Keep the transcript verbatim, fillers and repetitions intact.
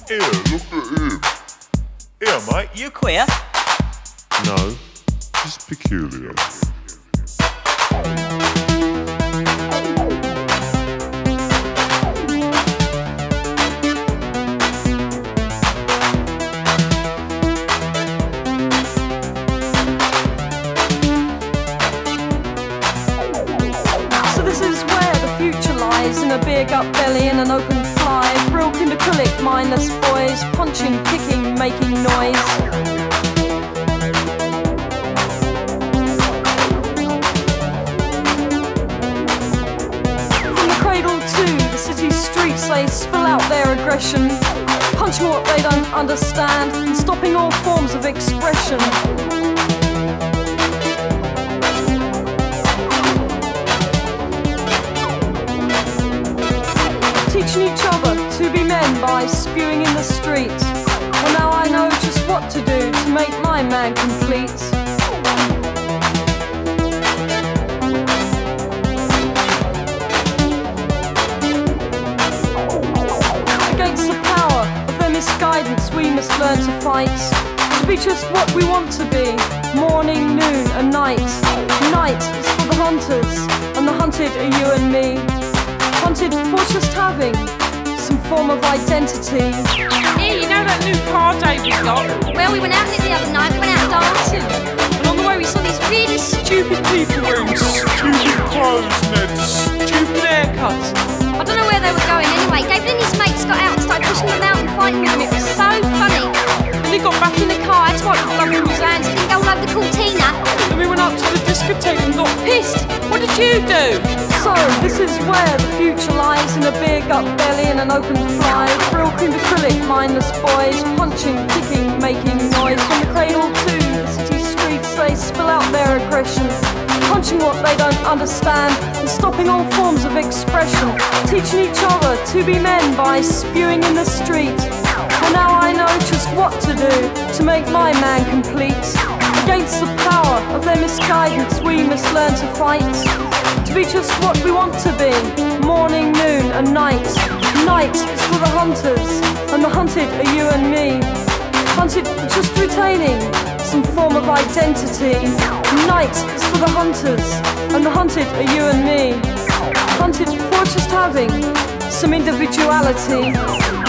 Here, look at him. Here, mate, you queer? No, just peculiar. So this is where the future lies, in a beer gut belly and an open fly. Real kinderkulik, mindless boys, punching, kicking, making noise. From the cradle to the city streets, they spill out their aggression, punching what they don't understand and stopping all forms of expression. Teaching each other to be men by spewing in the streets. Well, now I know just what to do to make my man complete. Against the power of their misguidance, we must learn to fight. To be just what we want to be, morning, noon and night. Night is for the hunters, and the hunted are you and me. Hunted for just having some form of identity. Hey, you know that new car David got? Well, we went out in it the other night, we went out dancing. And on the way we saw these really Stupid people wearing stupid clothes and stupid haircuts. I don't know where they were going anyway. David and his mates got out and started pushing them out and fighting with them. It was so funny. And they got back in the car, I had to wipe the blood from his hands. Didn't go all over the Cortina. And we went up to the discotheque and got pissed. What did you do? So this is where the future lies, in a beer gut belly and an open fly. Real kinderkulik, mindless boys, punching, kicking, making noise. From the cradle to the city streets, they spill out their aggression, punching what they don't understand and stopping all forms of expression. Teaching each other to be men by spewing in the street. And now I know just what to do to make my man complete. Against the power of their misguidance, we must learn to fight. To be just what we want to be, morning, noon and night. Night is for the hunters, and the hunted are you and me. Hunted for just retaining some form of identity. Night is for the hunters, and the hunted are you and me. Hunted for just having some individuality.